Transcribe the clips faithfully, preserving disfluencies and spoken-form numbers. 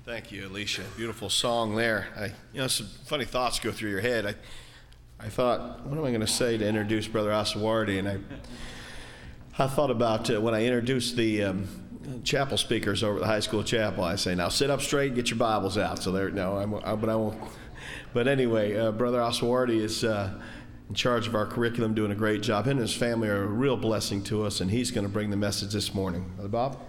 Thank you, Alicia. Beautiful song there. I, you know, some funny thoughts go through your head. I, I thought, what am I going to say to introduce Brother Asawardi? And I, I thought about uh, when I introduced the um, chapel speakers over at the high school chapel. I say, now sit up straight, get your Bibles out. So there, no, I'm, I, but I won't. But anyway, uh, Brother Asawardi is uh, in charge of our curriculum, doing a great job. Him and his family are a real blessing to us, and he's going to bring the message this morning. Brother Bob?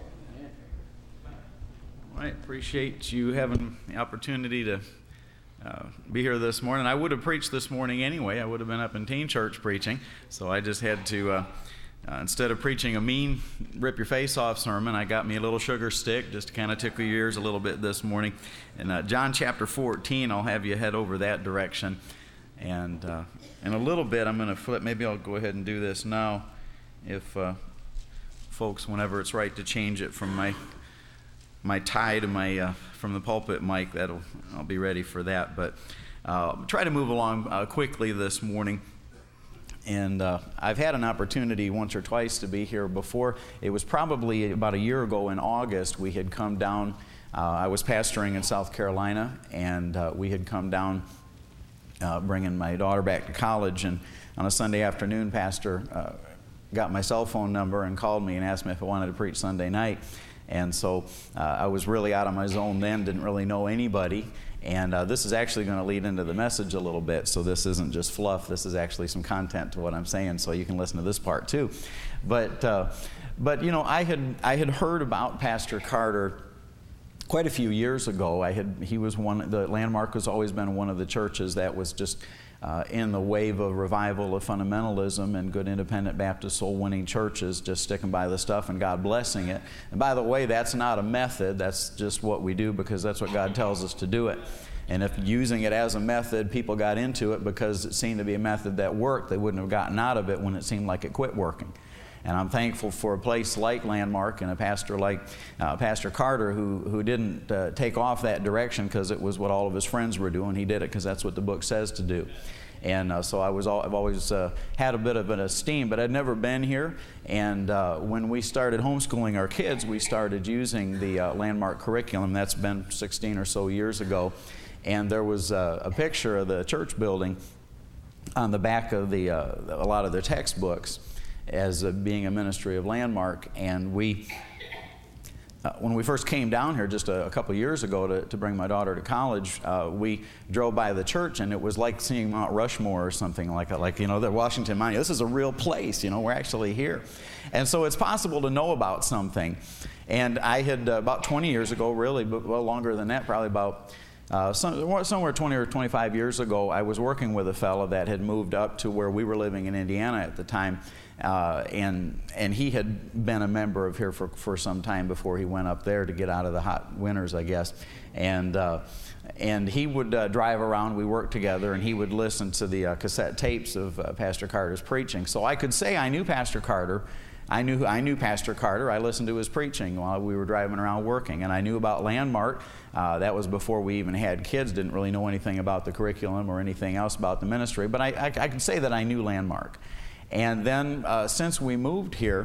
I appreciate you having the opportunity to uh, be here this morning. I would have preached this morning anyway. I would have been up in teen church preaching, so I just had to, uh, uh, instead of preaching a mean, rip your face off sermon, I got me a little sugar stick just to kind of tickle your ears a little bit this morning. In uh, John chapter fourteen, I'll have you head over that direction. And uh, in a little bit, I'm going to flip. Maybe I'll go ahead and do this now, if uh, folks, whenever it's right to change it from my my tie to my uh, from the pulpit mic, that'll I'll be ready for that. But uh, try to move along uh, quickly this morning. And uh, I've had an opportunity once or twice to be here before. It was probably about a year ago in August. We had come down. Uh, I was pastoring in South Carolina, and uh, we had come down uh, bringing my daughter back to college. And on a Sunday afternoon, Pastor uh, got my cell phone number and called me and asked me if I wanted to preach Sunday night. And so uh, I was really out of my zone then, didn't really know anybody. And uh, this is actually going to lead into the message a little bit, so this isn't just fluff. This is actually some content to what I'm saying, so you can listen to this part too. But, uh, but you know, I had I had heard about Pastor Carter quite a few years ago. I had he was one. The Landmark has always been one of the churches that was just Uh, in the wave of revival of fundamentalism and good independent Baptist soul-winning churches, just sticking by the stuff and God blessing it. And by the way, that's not a method. That's just what we do because that's what God tells us to do it. And if using it as a method, people got into it because it seemed to be a method that worked, they wouldn't have gotten out of it when it seemed like it quit working. And I'm thankful for a place like Landmark and a pastor like uh, Pastor Carter who, who didn't uh, take off that direction because it was what all of his friends were doing. He did it because that's what the book says to do. And uh, so I was all, I've always uh, had a bit of an esteem, but I'd never been here. And uh, when we started homeschooling our kids, we started using the uh, Landmark curriculum. That's been sixteen or so years ago. And there was uh, a picture of the church building on the back of the uh, a lot of the textbooks as uh, being a ministry of Landmark. And we, uh, when we first came down here just a, a couple years ago to, to bring my daughter to college, uh, we drove by the church, and it was like seeing Mount Rushmore or something like that, like, you know, the Washington Monument. This is a real place, you know, we're actually here. And so it's possible to know about something. And I had, uh, about twenty years ago, really, but well, longer than that, probably about Uh, some, somewhere twenty or twenty-five years ago, I was working with a fellow that had moved up to where we were living in Indiana at the time, uh, and and he had been a member of here for, for some time before he went up there to get out of the hot winters, I guess. And uh, and he would uh, drive around, we worked together, and he would listen to the uh, cassette tapes of uh, Pastor Carter's preaching. So I could say I knew Pastor Carter. I knew I knew Pastor Carter. I listened to his preaching while we were driving around working, and I knew about Landmark. Uh, that was before we even had kids. Didn't really know anything about the curriculum or anything else about the ministry, but I, I, I can say that I knew Landmark. And then uh, since we moved here,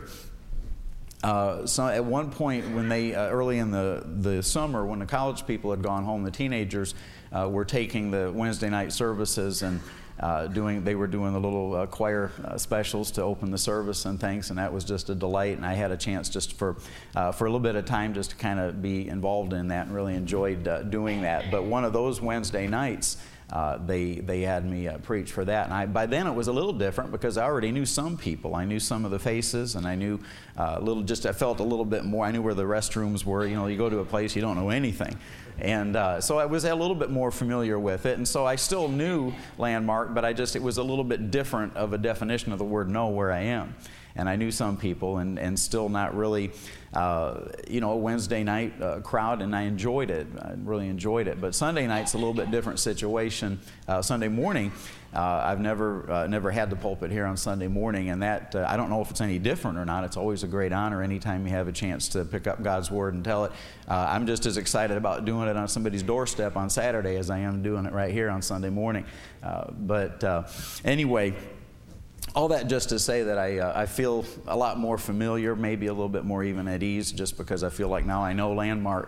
uh, so at one point when they uh, early in the the summer, when the college people had gone home, the teenagers uh, were taking the Wednesday night services and. Uh, doing, they were doing the little uh, choir uh, specials to open the service and things, and that was just a delight. And I had a chance just for uh, for a little bit of time just to kind of be involved in that, and really enjoyed uh, doing that. But one of those Wednesday nights, uh, they they had me uh, preach for that, and I, by then it was a little different because I already knew some people. I knew some of the faces, and I knew uh, a little. Just I felt a little bit more. I knew where the restrooms were. You know, you go to a place you don't know anything. And uh, so I was a little bit more familiar with it, and so I still knew Landmark, but I just, it was a little bit different of a definition of the word know where I am. And I knew some people, and, and still not really, uh, you know, a Wednesday night uh, crowd, and I enjoyed it. I really enjoyed it. But Sunday night's a little bit different situation. Uh, Sunday morning, uh, I've never uh, never had the pulpit here on Sunday morning, and that, uh, I don't know if it's any different or not. It's always a great honor anytime you have a chance to pick up God's Word and tell it. Uh, I'm just as excited about doing it on somebody's doorstep on Saturday as I am doing it right here on Sunday morning. Uh, but uh, anyway, all that just to say that I uh, I feel a lot more familiar, maybe a little bit more even at ease, just because I feel like now I know Landmark.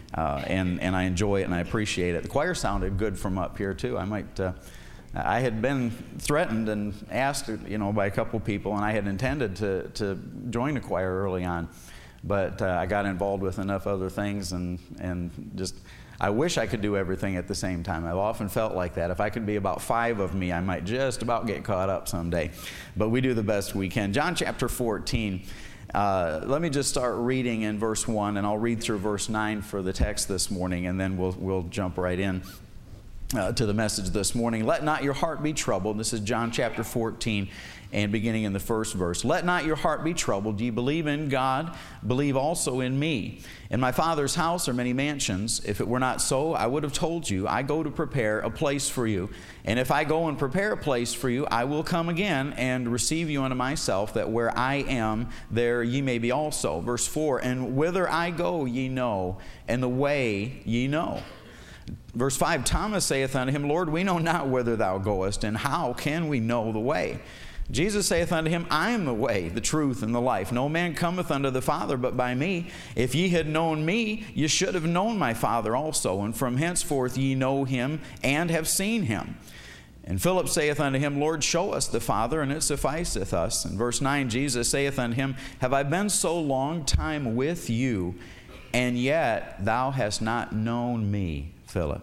uh, and, and I enjoy it and I appreciate it. The choir sounded good from up here too. I might, uh, I had been threatened and asked, you know, by a couple people, and I had intended to, to join the choir early on, but uh, I got involved with enough other things, and, and just, I wish I could do everything at the same time. I've often felt like that. If I could be about five of me, I might just about get caught up someday. But we do the best we can. John chapter fourteen. Uh, let me just start reading in verse one, and I'll read through verse nine for the text this morning, and then we'll we'll jump right in uh, to the message this morning. Let not your heart be troubled. This is John chapter fourteen, and beginning in the first verse. Let not your heart be troubled. Ye believe in God, believe also in me. In my Father's house are many mansions. If it were not so, I would have told you, I go to prepare a place for you. And if I go and prepare a place for you, I will come again and receive you unto myself, that where I am, there ye may be also. Verse four, and whither I go ye know, and the way ye know. Verse five, Thomas saith unto him, Lord, we know not whither thou goest, and how can we know the way? Jesus saith unto him, I am the way, the truth, and the life. No man cometh unto the Father but by me. If ye had known me, ye should have known my Father also. And from henceforth ye know him, and have seen him. And Philip saith unto him, Lord, show us the Father, and it sufficeth us. And verse nine, Jesus saith unto him, Have I been so long time with you, and yet thou hast not known me, Philip?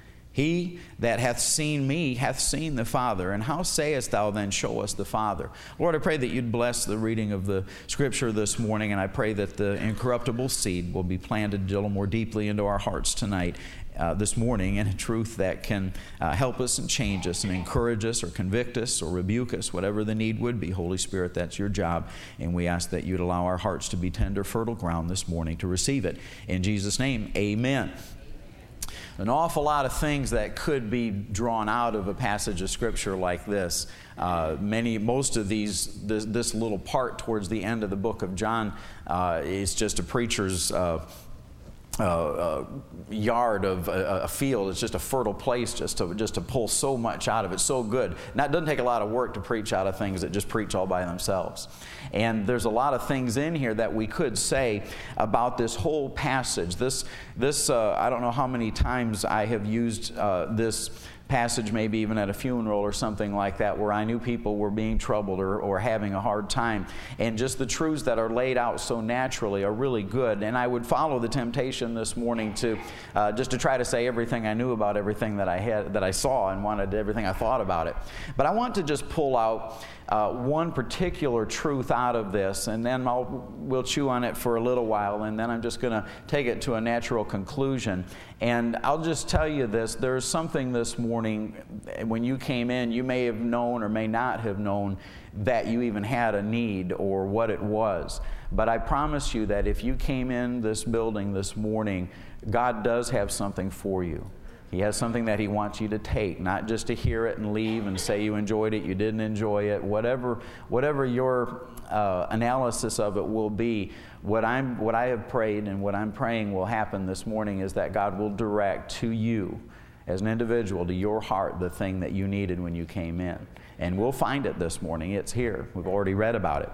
He that hath seen me hath seen the Father. And how sayest thou then, show us the Father? Lord, I pray that you'd bless the reading of the Scripture this morning, and I pray that the incorruptible seed will be planted a little more deeply into our hearts tonight, uh, this morning, and a truth that can uh, help us and change us and encourage us or convict us or rebuke us, whatever the need would be. Holy Spirit, that's your job, and we ask that you'd allow our hearts to be tender, fertile ground this morning to receive it. In Jesus' name, amen. An awful lot of things that could be drawn out of a passage of Scripture like this. Uh, many, most of these, this, this little part towards the end of the book of John uh, is just a preacher's uh, uh, uh, yard of a, a field. It's just a fertile place just to just to pull so much out of it. So good. Now, it doesn't take a lot of work to preach out of things that just preach all by themselves. And there's a lot of things in here that we could say about this whole passage. This, this uh, I don't know how many times I have used uh, this passage, maybe even at a funeral or something like that, where I knew people were being troubled or, or having a hard time. And just the truths that are laid out so naturally are really good. And I would follow the temptation this morning to uh, just to try to say everything I knew about everything that I had, that I saw, and wanted everything I thought about it. But I want to just pull out Uh, one particular truth out of this, and then I'll, we'll chew on it for a little while, and then I'm just going to take it to a natural conclusion. And I'll just tell you this, there's something this morning, when you came in, you may have known or may not have known that you even had a need or what it was. But I promise you that if you came in this building this morning, God does have something for you. He has something that He wants you to take, not just to hear it and leave and say you enjoyed it, you didn't enjoy it, whatever whatever your uh, analysis of it will be. What I'm what I have prayed and what I'm praying will happen this morning is that God will direct to you as an individual, to your heart, the thing that you needed when you came in. And we'll find it this morning. It's here. We've already read about it.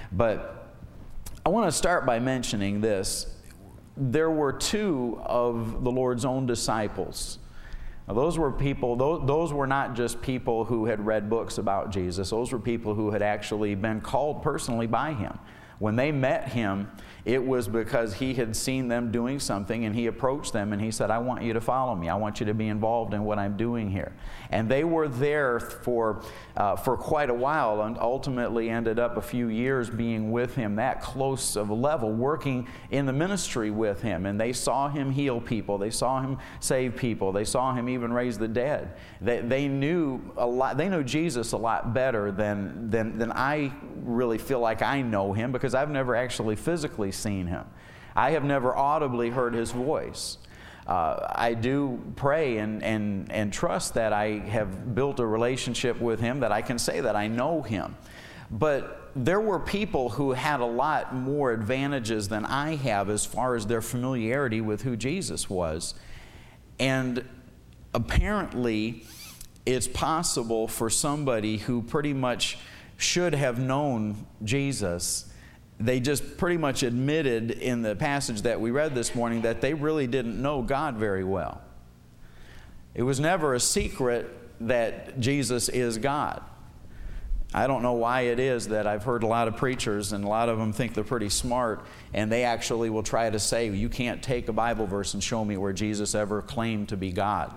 But I want to start by mentioning this. There were two of the Lord's own disciples. Now, those were people, those, those were not just people who had read books about Jesus. Those were people who had actually been called personally by Him. When they met Him, it was because He had seen them doing something, and He approached them and He said, I want you to follow me. I want you to be involved in what I'm doing here. And they were there for, uh, for quite a while, and ultimately ended up a few years being with Him, that close of a level, working in the ministry with Him. And they saw Him heal people. They saw Him save people. They saw Him even raise the dead. They, they knew a lot. They knew Jesus a lot better than, than, than I really feel like I know Him, because I've never actually physically seen Him. I have never audibly heard His voice. Uh, I do pray and, and, and trust that I have built a relationship with Him, that I can say that I know Him. But there were people who had a lot more advantages than I have as far as their familiarity with who Jesus was. And apparently, it's possible for somebody who pretty much should have known Jesus they just pretty much admitted in the passage that we read this morning that they really didn't know God very well. It was never a secret that Jesus is God. I don't know why it is that I've heard a lot of preachers, and a lot of them think they're pretty smart, and they actually will try to say, you can't take a Bible verse and show me where Jesus ever claimed to be God.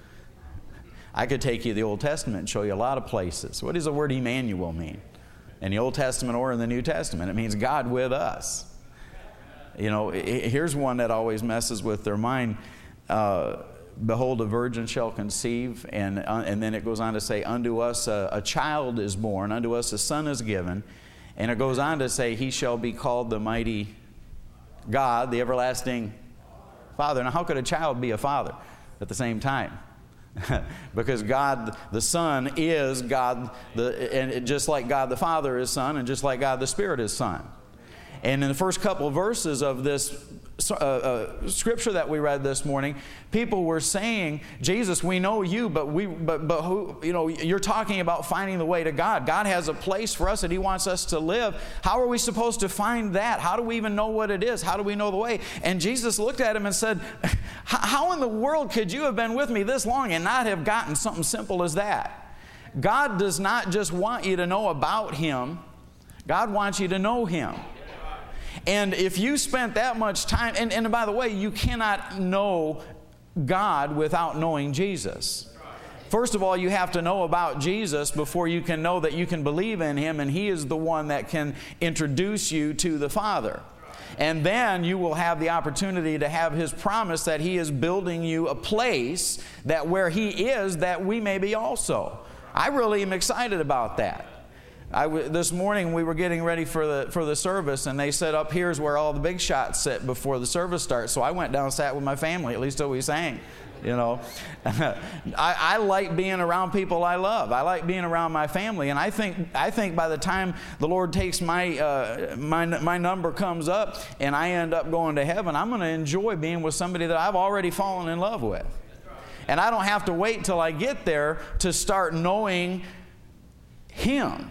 I could take you to the Old Testament and show you a lot of places. What does the word Emmanuel mean? In the Old Testament or in the New Testament? It means God with us. You know, here's one that always messes with their mind. Uh, Behold, a virgin shall conceive, and, uh, and then it goes on to say, unto us a, a child is born, unto us a son is given. And it goes on to say, he shall be called the mighty God, the everlasting Father. Now, how could a child be a father at the same time? Because God the Son is God, the, and it, just like God the Father is Son, and just like God the Spirit is Son. And in the first couple of verses of this uh, uh, scripture that we read this morning, people were saying, Jesus, we know you, but we, but, but who, you know, you're talking about finding the way to God. God has a place for us that He wants us to live. How are we supposed to find that? How do we even know what it is? How do we know the way? And Jesus looked at him and said, how in the world could you have been with me this long and not have gotten something simple as that? God does not just want you to know about Him. God wants you to know Him. And if you spent that much time, and, and by the way, you cannot know God without knowing Jesus. First of all, you have to know about Jesus before you can know that you can believe in Him, and He is the one that can introduce you to the Father. And then you will have the opportunity to have His promise that He is building you a place that where He is, that we may be also. I really am excited about that. I w- this morning we were getting ready for the for the service, and they said up here's where all the big shots sit before the service starts. So I went down and sat with my family, at least till we sang. You know, I, I like being around people I love. I like being around my family, and I think I think by the time the Lord takes my uh, my my number comes up, and I end up going to heaven, I'm going to enjoy being with somebody that I've already fallen in love with, and I don't have to wait till I get there to start knowing Him.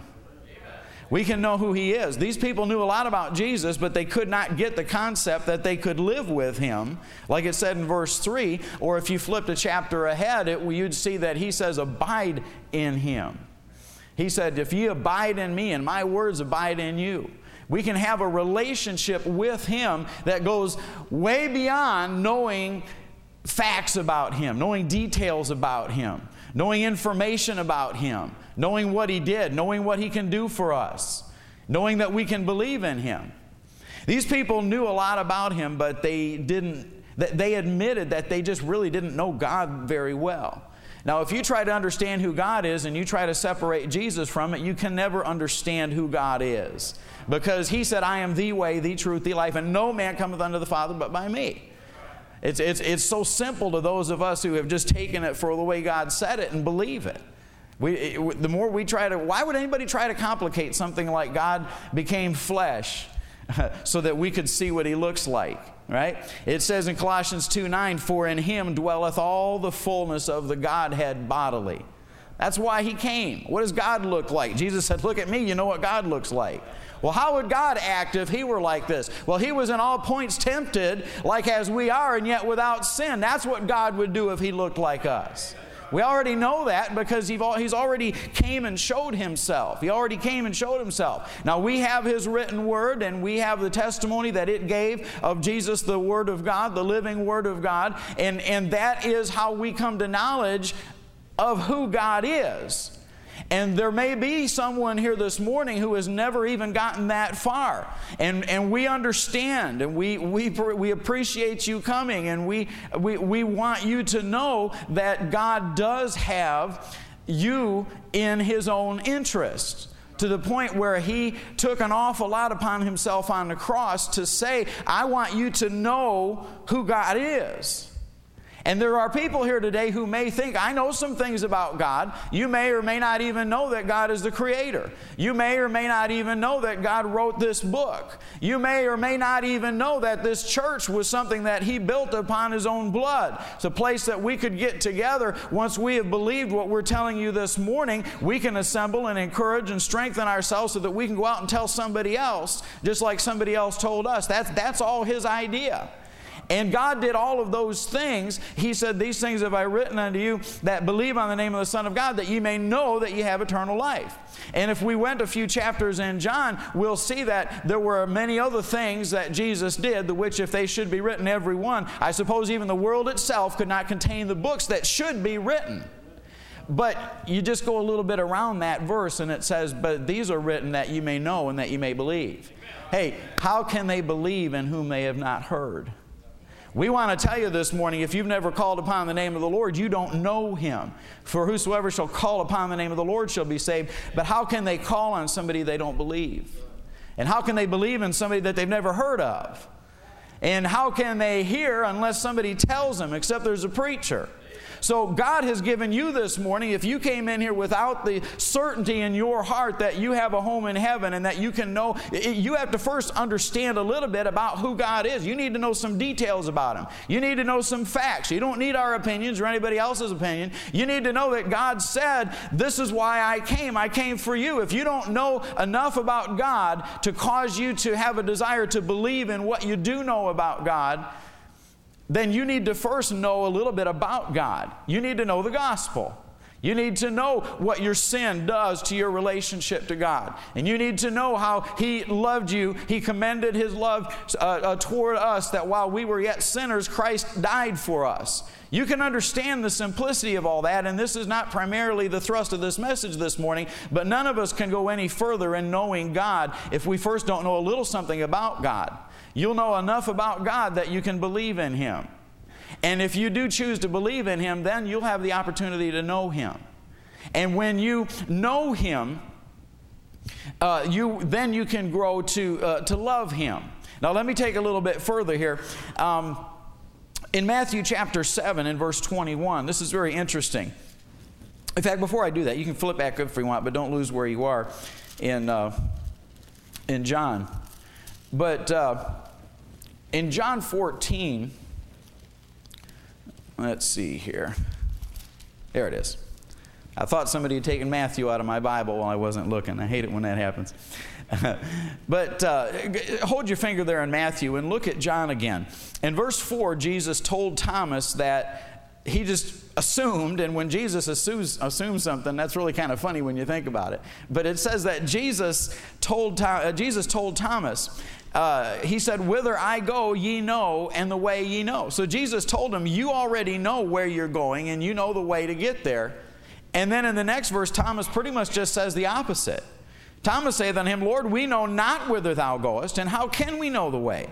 We can know who He is. These people knew a lot about Jesus, but they could not get the concept that they could live with Him. Like it said in verse three, or if you flipped a chapter ahead, it, you'd see that He says, abide in Him. He said, if ye abide in me and my words abide in you. We can have a relationship with Him that goes way beyond knowing facts about Him, knowing details about Him, knowing information about Him, knowing what He did, knowing what He can do for us, knowing that we can believe in Him. These people knew a lot about Him, but they didn't, they admitted that they just really didn't know God very well. Now, if you try to understand who God is and you try to separate Jesus from it, you can never understand who God is. Because He said, I am the way, the truth, the life, and no man cometh unto the Father but by me. It's, it's, it's so simple to those of us who have just taken it for the way God said it and believe it. We, it, the more we try to, why would anybody try to complicate something like God became flesh so that we could see what He looks like, right? It says in Colossians two nine, for in Him dwelleth all the fullness of the Godhead bodily. That's why He came. What does God look like? Jesus said, look at me, you know what God looks like. Well, how would God act if He were like this? Well, He was in all points tempted like as we are, and yet without sin. That's what God would do if He looked like us. We already know that because He's already came and showed Himself. He already came and showed Himself. Now, we have His written Word, and we have the testimony that it gave of Jesus, the Word of God, the living Word of God, and, and that is how we come to knowledge of who God is. And there may be someone here this morning who has never even gotten that far. And, and we understand, and we, we, we appreciate you coming, and we, we, we want you to know that God does have you in His own interest, to the point where He took an awful lot upon Himself on the cross to say, I want you to know who God is. And there are people here today who may think, I know some things about God. You may or may not even know that God is the Creator. You may or may not even know that God wrote this book. You may or may not even know that this church was something that He built upon His own blood. It's a place that we could get together. Once we have believed what we're telling you this morning, we can assemble and encourage and strengthen ourselves so that we can go out and tell somebody else, just like somebody else told us. That's, that's all His idea. And God did all of those things. He said, these things have I written unto you that believe on the name of the Son of God, that ye may know that ye have eternal life. And if we went a few chapters in John, we'll see that there were many other things that Jesus did, the which if they should be written every one, I suppose even the world itself could not contain the books that should be written. But you just go a little bit around that verse and it says, but these are written that you may know and that you may believe. Hey, how can they believe in whom they have not heard? We want to tell you this morning, if you've never called upon the name of the Lord, you don't know Him. For whosoever shall call upon the name of the Lord shall be saved. But how can they call on somebody they don't believe? And how can they believe in somebody that they've never heard of? And how can they hear unless somebody tells them, except there's a preacher? So God has given you this morning, if you came in here without the certainty in your heart that you have a home in heaven and that you can know, you have to first understand a little bit about who God is. You need to know some details about Him. You need to know some facts. You don't need our opinions or anybody else's opinion. You need to know that God said, this is why I came. I came for you. If you don't know enough about God to cause you to have a desire to believe in what you do know about God, then you need to first know a little bit about God. You need to know the gospel. You need to know what your sin does to your relationship to God. And you need to know how He loved you. He commended His love uh, uh, toward us, that while we were yet sinners, Christ died for us. You can understand the simplicity of all that, and this is not primarily the thrust of this message this morning, but none of us can go any further in knowing God if we first don't know a little something about God. You'll know enough about God that you can believe in Him. And if you do choose to believe in Him, then you'll have the opportunity to know Him. And when you know Him, uh, you then you can grow to, uh, to love Him. Now let me take a little bit further here. Um, in Matthew chapter seven and verse twenty-one, this is very interesting. In fact, before I do that, you can flip back up if you want, but don't lose where you are in, uh, in John. But uh, in John fourteen, let's see here. There it is. I thought somebody had taken Matthew out of my Bible while I wasn't looking. I hate it when that happens. But uh, hold your finger there in Matthew and look at John again. In verse four, Jesus told Thomas that he just assumed, and when Jesus assumes, assumes something, that's really kind of funny when you think about it. But it says that Jesus told, uh, Jesus told Thomas, Uh, he said, whither I go, ye know, and the way ye know. So Jesus told him, you already know where you're going, and you know the way to get there. And then in the next verse, Thomas pretty much just says the opposite. Thomas saith unto him, Lord, we know not whither thou goest, and how can we know the way?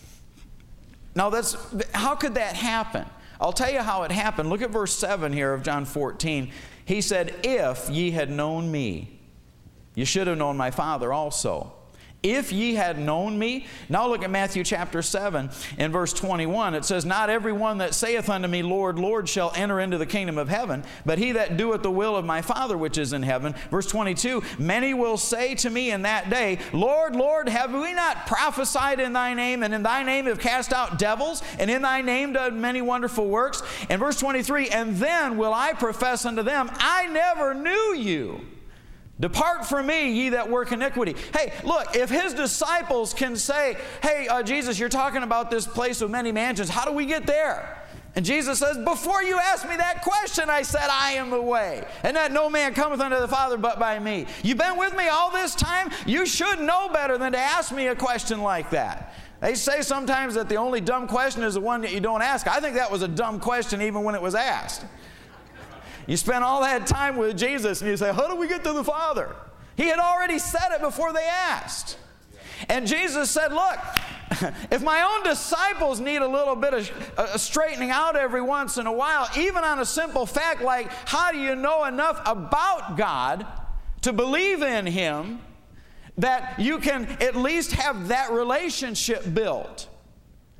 Now, that's how could that happen? I'll tell you how it happened. Look at verse seven here of John fourteen. He said, if ye had known me, you should have known my Father also. If ye had known me. Now look at Matthew chapter seven and verse twenty-one. It says, not every one that saith unto me, Lord, Lord, shall enter into the kingdom of heaven, but he that doeth the will of my Father which is in heaven. Verse twenty-two, many will say to me in that day, Lord, Lord, have we not prophesied in thy name, and in thy name have cast out devils, and in thy name done many wonderful works? And verse twenty-three, and then will I profess unto them, I never knew you. Depart from me, ye that work iniquity. Hey, look, if His disciples can say, hey, uh, Jesus, you're talking about this place with many mansions. How do we get there? And Jesus says, before you asked me that question, I said, I am the way, and that no man cometh unto the Father but by me. You've been with me all this time? You should know better than to ask me a question like that. They say sometimes that the only dumb question is the one that you don't ask. I think that was a dumb question even when it was asked. You spend all that time with Jesus and you say, how do we get to the Father? He had already said it before they asked. And Jesus said, look, if my own disciples need a little bit of uh, straightening out every once in a while, even on a simple fact like how do you know enough about God to believe in Him that you can at least have that relationship built?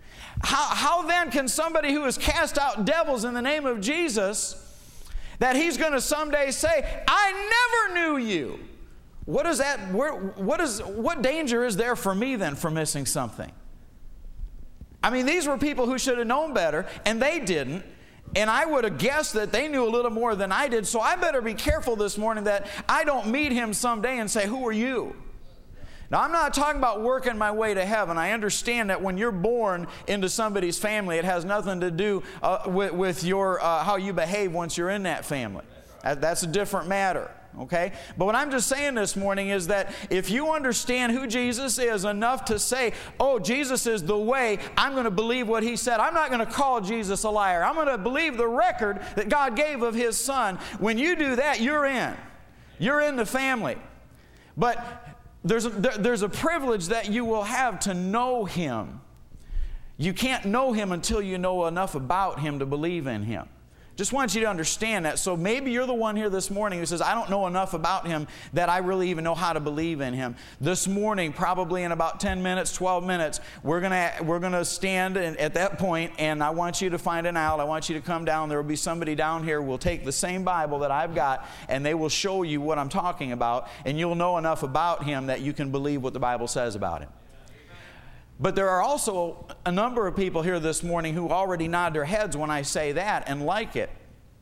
how, how then can somebody who has cast out devils in the name of Jesus, that he's going to someday say, I never knew you? What is that? Where, what is, what danger is there for me then for missing something? I mean, these were people who should have known better, and they didn't. And I would have guessed that they knew a little more than I did, so I better be careful this morning that I don't meet him someday and say, who are you? Now, I'm not talking about working my way to heaven. I understand that when you're born into somebody's family, it has nothing to do uh, with, with your, uh, how you behave once you're in that family. That, that's a different matter. Okay? But what I'm just saying this morning is that if you understand who Jesus is enough to say, oh, Jesus is the way, I'm going to believe what he said. I'm not going to call Jesus a liar. I'm going to believe the record that God gave of his son. When you do that, you're in. You're in the family. But there's a, there, there's a privilege that you will have to know him. You can't know him until you know enough about him to believe in him. Just want you to understand that. So maybe you're the one here this morning who says, I don't know enough about him that I really even know how to believe in him. This morning, probably in about ten minutes, twelve minutes, we're going to we're gonna stand at that point, and I want you to find an aisle. I want you to come down. There will be somebody down here who will take the same Bible that I've got, and they will show you what I'm talking about, and you'll know enough about him that you can believe what the Bible says about him. But there are also a number of people here this morning who already nod their heads when I say that and like it.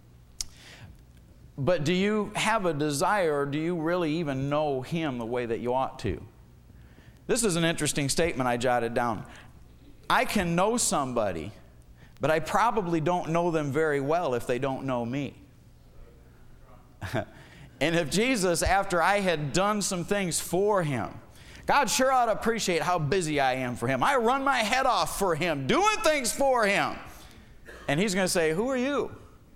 But do you have a desire, or do you really even know him the way that you ought to? This is an interesting statement I jotted down. I can know somebody, but I probably don't know them very well if they don't know me. And if Jesus, after I had done some things for him, God sure ought to appreciate how busy I am for him. I run my head off for him, doing things for him. And he's going to say, who are you?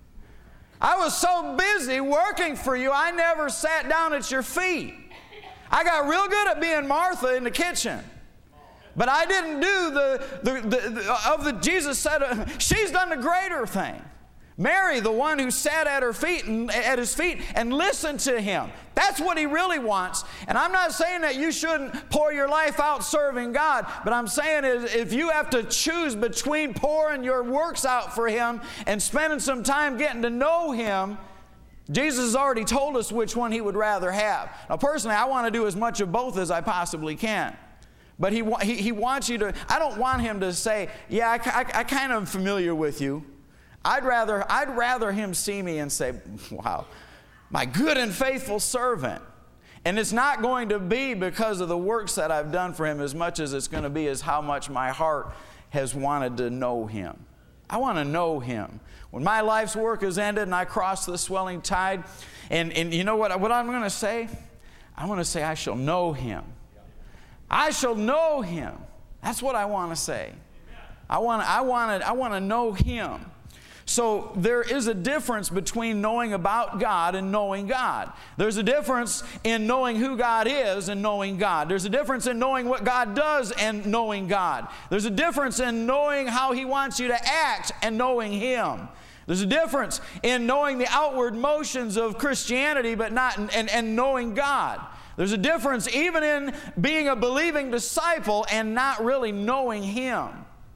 I was so busy working for you, I never sat down at your feet. I got real good at being Martha in the kitchen. But I didn't do the, the, the, the of the, Jesus said, uh, she's done the greater thing. Mary, the one who sat at her feet and at his feet and listened to him. That's what he really wants. And I'm not saying that you shouldn't pour your life out serving God, but I'm saying is if you have to choose between pouring your works out for him and spending some time getting to know him, Jesus has already told us which one he would rather have. Now, personally, I want to do as much of both as I possibly can. But he, he, he wants you to, I don't want him to say, yeah, I, I, I kind of am familiar with you. I'd rather, I'd rather him see me and say, wow, my good and faithful servant. And it's not going to be because of the works that I've done for him as much as it's going to be as how much my heart has wanted to know him. I want to know him. When my life's work is ended and I cross the swelling tide, and, and you know what, what I'm going to say? I want to say I shall know him. I shall know him. That's what I want to say. I want, I want to, I want to know him. So there is a difference between knowing about God and knowing God. There's a difference in knowing who God is and knowing God. There's a difference in knowing what God does and knowing God. There's a difference in knowing how he wants you to act and knowing him. There's a difference in knowing the outward motions of Christianity but not and, and knowing God. There's a difference even in being a believing disciple and not really knowing him.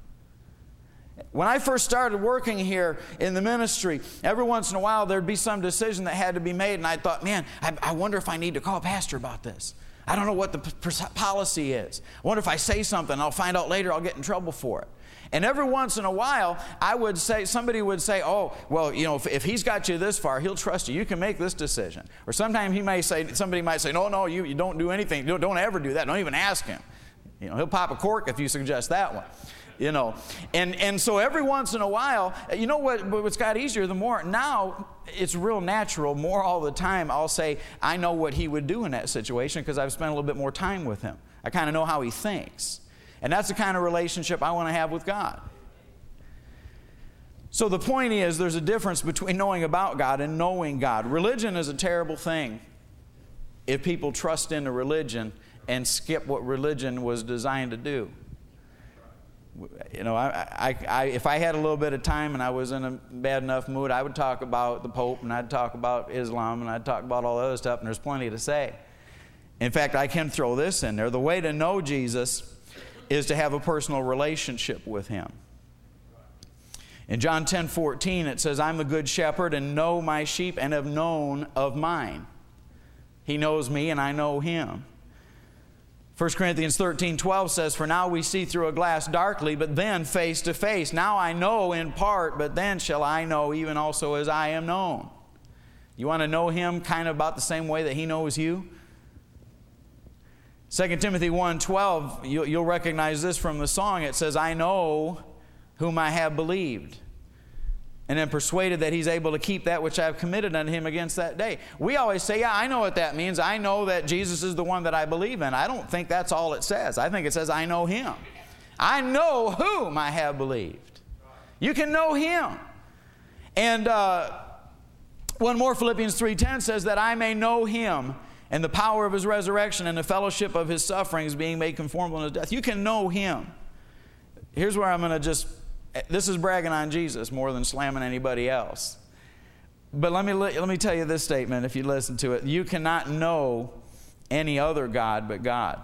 When I first started working here in the ministry, every once in a while there'd be some decision that had to be made, and I thought, man, I, I wonder if I need to call Pastor about this. I don't know what the p- policy is. I wonder if I say something, I'll find out later I'll get in trouble for it. And every once in a while, I would say, somebody would say, oh, well, you know, if, if he's got you this far, he'll trust you. You can make this decision. Or sometimes he may say, somebody might say, no, no, you, you don't do anything. Don't, don't ever do that. Don't even ask him. You know, he'll pop a cork if you suggest that one. You know, and, and so every once in a while, you know what, what's got easier, the more, now it's real natural, more all the time, I'll say, I know what he would do in that situation because I've spent a little bit more time with him. I kind of know how he thinks. And that's the kind of relationship I want to have with God. So the point is, there's a difference between knowing about God and knowing God. Religion is a terrible thing if people trust in a religion and skip what religion was designed to do. You know, I, I, I, if I had a little bit of time and I was in a bad enough mood, I would talk about the Pope and I'd talk about Islam and I'd talk about all the other stuff, and there's plenty to say. In fact, I can throw this in there. The way to know Jesus is to have a personal relationship with him. In John ten fourteen, it says, I'm the good shepherd and know my sheep and have known of mine. He knows me and I know him. First Corinthians thirteen twelve says, for now we see through a glass darkly, but then face to face. Now I know in part, but then shall I know even also as I am known. You want to know him kind of about the same way that he knows you? Second Timothy one twelve, you'll, you'll recognize this from the song. It says, I know whom I have believed, and am persuaded that he's able to keep that which I have committed unto him against that day. We always say, yeah, I know what that means. I know that Jesus is the one that I believe in. I don't think that's all it says. I think it says, I know him. I know whom I have believed. You can know him. And uh, one more, Philippians three ten says that I may know him and the power of his resurrection and the fellowship of his sufferings, being made conformable to his death. You can know him. Here's where I'm going to just, this is bragging on Jesus more than slamming anybody else. But let me, let me tell you this statement if you listen to it. You cannot know any other God but God.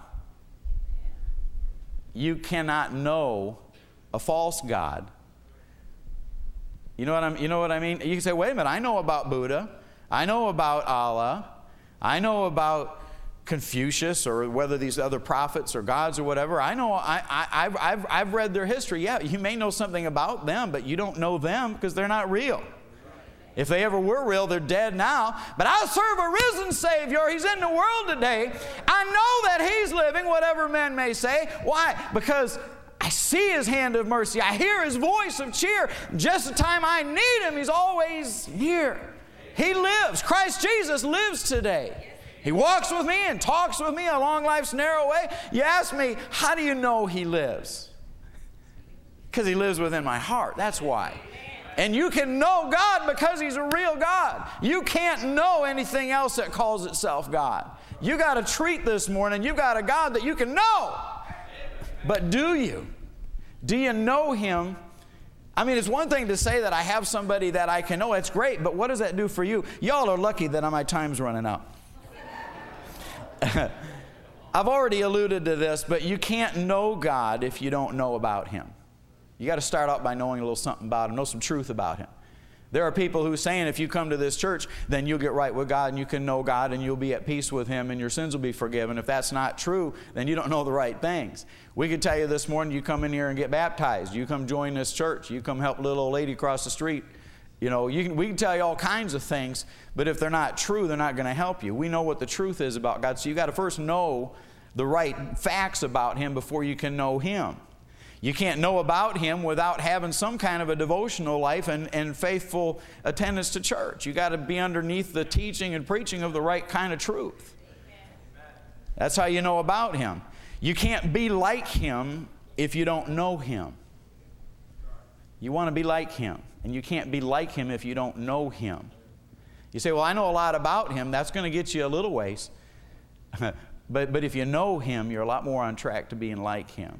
You cannot know a false God. You know what I'm, you know what I mean? You can say, wait a minute, I know about Buddha. I know about Allah. I know about Confucius, or whether these other prophets or gods or whatever. I know, I, I, I've, I've, I've read their history. Yeah, you may know something about them, but you don't know them because they're not real. If they ever were real, they're dead now. But I serve a risen Savior. He's in the world today. I know that He's living, whatever men may say. Why? Because I see His hand of mercy. I hear His voice of cheer. Just the time I need Him, He's always near. He lives. Christ Jesus lives today. He walks with me and talks with me along life's narrow way. You ask me, how do you know He lives? Because He lives within my heart. That's why. And you can know God because He's a real God. You can't know anything else that calls itself God. You got a treat this morning. You got a God that you can know. But do you? Do you know Him? I mean, it's one thing to say that I have somebody that I can know. It's great. But what does that do for you? Y'all are lucky that my time's running out. I've already alluded to this, but you can't know God if you don't know about Him. You got to start out by knowing a little something about Him, know some truth about Him. There are people who are saying if you come to this church, then you'll get right with God and you can know God and you'll be at peace with Him and your sins will be forgiven. If that's not true, then you don't know the right things. We could tell you this morning, you come in here and get baptized. You come join this church. You come help a little old lady across the street. You know, you can, we can tell you all kinds of things, but if they're not true, they're not going to help you. We know what the truth is about God, so you got to first know the right facts about Him before you can know Him. You can't know about Him without having some kind of a devotional life and, and faithful attendance to church. You got to be underneath the teaching and preaching of the right kind of truth. That's how you know about Him. You can't be like Him if you don't know Him. You want to be like Him. And you can't be like Him if you don't know Him. You say, well, I know a lot about Him. That's going to get you a little ways. but, but if you know Him, you're a lot more on track to being like Him.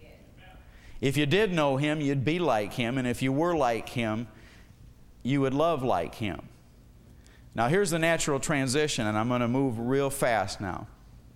If you did know Him, you'd be like Him. And if you were like Him, you would love like Him. Now, here's the natural transition, and I'm going to move real fast now.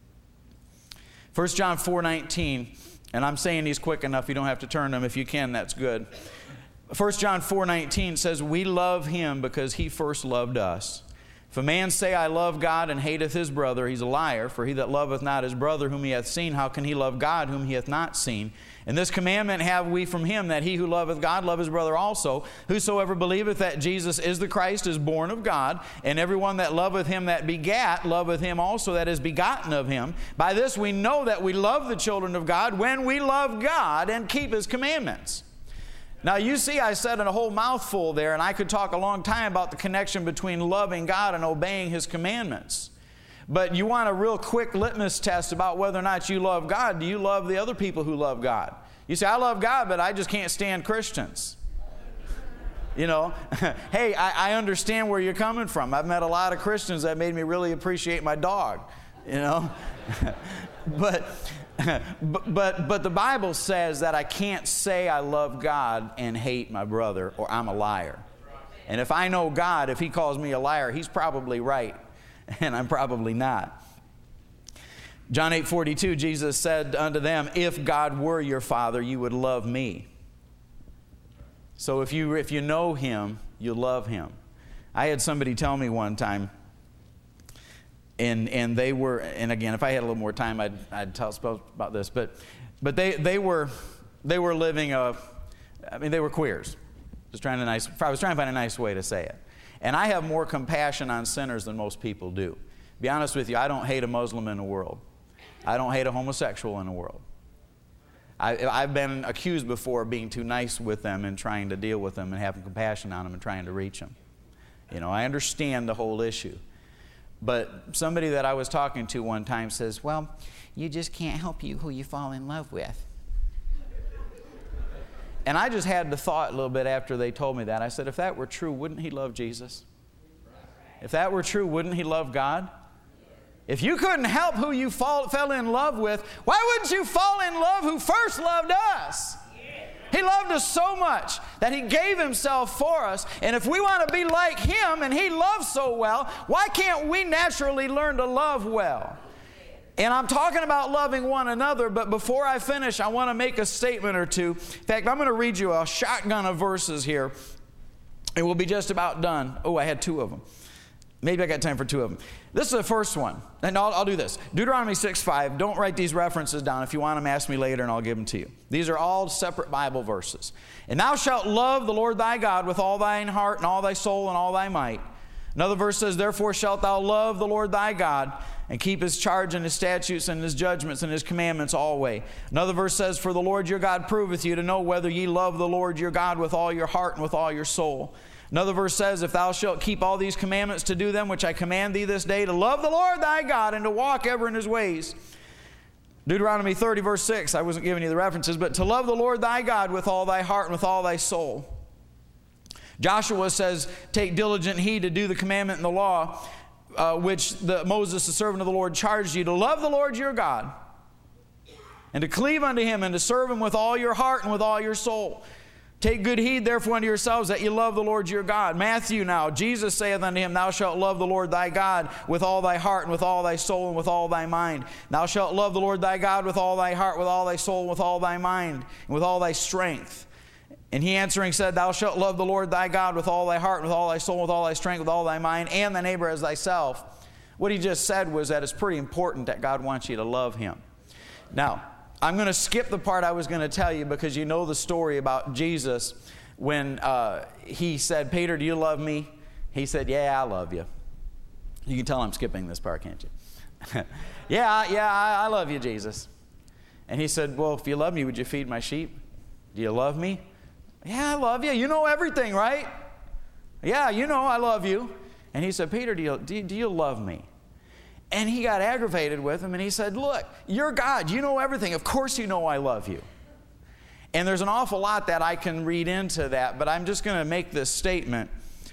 First John four nineteen, and I'm saying these quick enough. You don't have to turn them. If you can, that's good. First John four nineteen says, we love Him because He first loved us. If a man say, I love God, and hateth his brother, he's a liar. For he that loveth not his brother whom he hath seen, how can he love God whom he hath not seen? And this commandment have we from Him, that he who loveth God love his brother also. Whosoever believeth that Jesus is the Christ is born of God. And everyone that loveth Him that begat, loveth Him also that is begotten of Him. By this we know that we love the children of God, when we love God and keep His commandments. Now, you see, I said in a whole mouthful there, and I could talk a long time about the connection between loving God and obeying His commandments. But you want a real quick litmus test about whether or not you love God. Do you love the other people who love God? You say, I love God, but I just can't stand Christians. You know, hey, I, I understand where you're coming from. I've met a lot of Christians that made me really appreciate my dog, you know. but... But, but but the Bible says that I can't say I love God and hate my brother, or I'm a liar. And if I know God, if He calls me a liar, He's probably right, and I'm probably not. John eight forty-two, Jesus said unto them, if God were your Father, you would love me. So if you, if you know Him, you love Him. I had somebody tell me one time, and and they were, and again, if I had a little more time, I'd I'd tell about this, but but they they were they were living a, I mean, they were queers. Just trying to nice, I was trying to find a nice way to say it. And I have more compassion on sinners than most people do. Be honest with you, I don't hate a Muslim in the world. I don't hate a homosexual in the world. I, I've been accused before of being too nice with them and trying to deal with them and having compassion on them and trying to reach them. You know, I understand the whole issue. But somebody that I was talking to one time says, well, you just can't help you who you fall in love with. And I just had the thought a little bit after they told me that. I said, if that were true, wouldn't he love Jesus? If that were true, wouldn't he love God? If you couldn't help who you fall, fell in love with, why wouldn't you fall in love who first loved us? He loved us so much that He gave Himself for us. And if we want to be like Him and He loves so well, why can't we naturally learn to love well? And I'm talking about loving one another, but before I finish, I want to make a statement or two. In fact, I'm going to read you a shotgun of verses here, and we'll be just about done. Oh, I had two of them. Maybe I got time for two of them. This is the first one, and I'll, I'll do this. Deuteronomy six five. Don't write these references down. If you want them, ask me later, and I'll give them to you. These are all separate Bible verses. And thou shalt love the Lord thy God with all thine heart and all thy soul and all thy might. Another verse says, therefore shalt thou love the Lord thy God and keep His charge and His statutes and His judgments and His commandments always. Another verse says, for the Lord your God proveth you to know whether ye love the Lord your God with all your heart and with all your soul. Another verse says, if thou shalt keep all these commandments to do them, which I command thee this day, to love the Lord thy God and to walk ever in His ways. Deuteronomy thirty, verse six, I wasn't giving you the references, but to love the Lord thy God with all thy heart and with all thy soul. Joshua says, take diligent heed to do the commandment and the law, uh, which the, Moses, the servant of the Lord, charged you, to love the Lord your God, and to cleave unto Him, and to serve Him with all your heart and with all your soul. Take good heed, therefore, unto yourselves that ye love the Lord your God. Matthew now, Jesus saith unto him, thou shalt love the Lord thy God with all thy heart and with all thy soul and with all thy mind. Thou shalt love the Lord thy God with all thy heart, with all thy soul, and with all thy mind, and with all thy strength. And he answering said, thou shalt love the Lord thy God with all thy heart, with all thy soul, with all thy strength, with all thy mind, and thy neighbor as thyself. What he just said was that it's pretty important that God wants you to love Him. Now, I'm going to skip the part I was going to tell you because you know the story about Jesus when uh, He said, Peter, do you love me? He said, yeah, I love you. You can tell I'm skipping this part, can't you? yeah, yeah, I, I love you, Jesus. And He said, well, if you love me, would you feed my sheep? Do you love me? Yeah, I love you. You know everything, right? Yeah, you know I love you. And He said, Peter, do you, do you, do you love me? And he got aggravated with him, and he said, look, you're God. You know everything. Of course you know I love you. And there's an awful lot that I can read into that, but I'm just going to make this statement.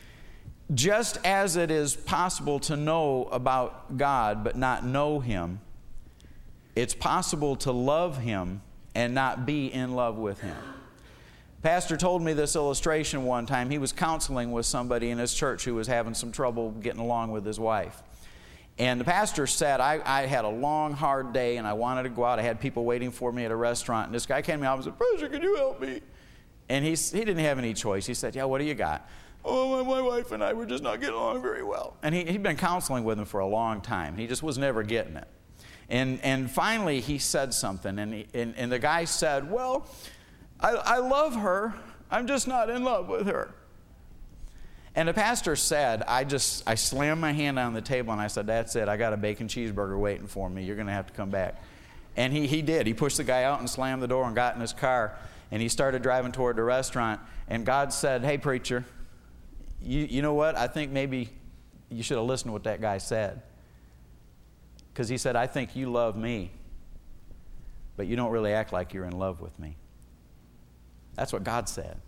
Just as it is possible to know about God but not know Him, it's possible to love Him and not be in love with Him. Pastor told me this illustration one time. He was counseling with somebody in his church who was having some trouble getting along with his wife. And the pastor said, I, I had a long, hard day, and I wanted to go out. I had people waiting for me at a restaurant. And this guy came to me and said, Pastor, can you help me? And he, he didn't have any choice. He said, yeah, what do you got? Oh, my, my wife and I were just not getting along very well. And he, he'd been counseling with him for a long time. He just was never getting it. And, and finally, he said something. And, he, and, and the guy said, well, I, I love her. I'm just not in love with her. And the pastor said, I just, I slammed my hand on the table and I said, that's it. I got a bacon cheeseburger waiting for me. You're going to have to come back. And he, he did. He pushed the guy out and slammed the door and got in his car. And he started driving toward the restaurant. And God said, hey, preacher, you, you know what? I think maybe you should have listened to what that guy said. Because he said, I think you love me, but you don't really act like you're in love with me. That's what God said.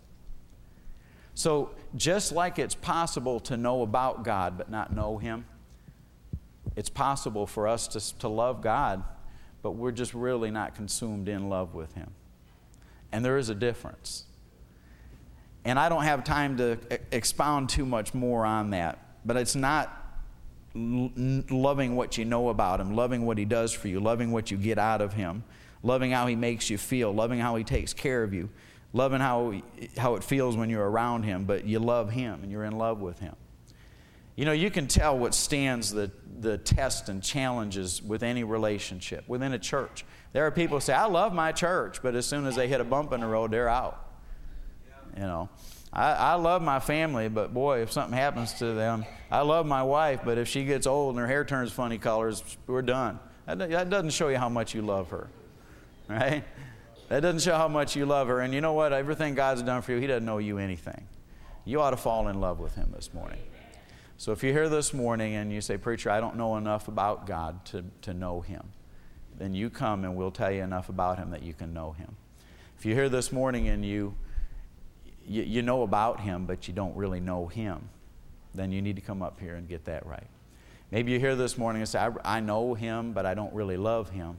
So just like it's possible to know about God but not know Him, it's possible for us to, to love God, but we're just really not consumed in love with Him. And there is a difference. And I don't have time to e- expound too much more on that, but it's not l- loving what you know about Him, loving what He does for you, loving what you get out of Him, loving how He makes you feel, loving how He takes care of you. loving how, how it feels when you're around Him, but you love Him and you're in love with Him. You know, you can tell what stands the, the test and challenges with any relationship, within a church. There are people who say, I love my church, but as soon as they hit a bump in the road, they're out. You know, I, I love my family, but boy, if something happens to them, I love my wife, but if she gets old and her hair turns funny colors, we're done. That, that doesn't show you how much you love her, right? That doesn't show how much you love her. And you know what? Everything God's done for you, He doesn't owe you anything. You ought to fall in love with Him this morning. So if you're here this morning and you say, Preacher, I don't know enough about God to, to know Him, then you come and we'll tell you enough about Him that you can know Him. If you're here this morning and you You, you know about Him, but you don't really know Him, then you need to come up here and get that right. Maybe you're here this morning and say, I, I know Him, but I don't really love Him.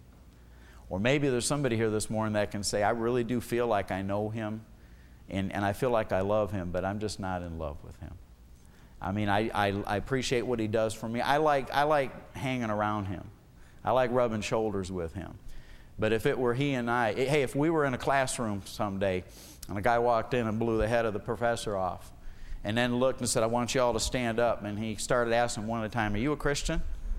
Or maybe there's somebody here this morning that can say, I really do feel like I know Him, and, and I feel like I love Him, but I'm just not in love with Him. I mean, I, I, I appreciate what He does for me. I like, I like hanging around Him. I like rubbing shoulders with Him. But if it were He and I, hey, if we were in a classroom someday, and a guy walked in and blew the head of the professor off, and then looked and said, I want you all to stand up. And he started asking one at a time, are you a Christian?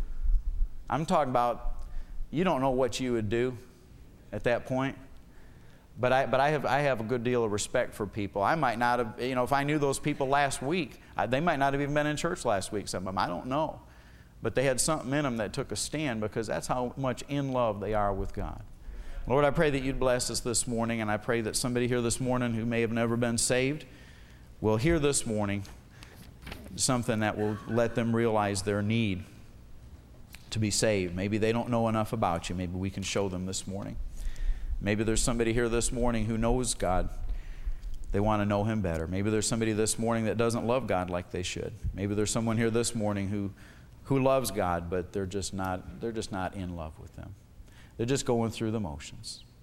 I'm talking about, you don't know what you would do at that point. But I, but I have, I have a good deal of respect for people. I might not have, you know, if I knew those people last week, I, they might not have even been in church last week, some of them. I don't know. But they had something in them that took a stand, because that's how much in love they are with God. Lord, I pray that You'd bless us this morning, and I pray that somebody here this morning who may have never been saved will hear this morning something that will let them realize their need to be saved. Maybe they don't know enough about You. Maybe we can show them this morning. Maybe there's somebody here this morning who knows God. They want to know Him better. Maybe there's somebody this morning that doesn't love God like they should. Maybe there's someone here this morning who, who loves God, but they're just not, they're just not in love with Him. They're just going through the motions.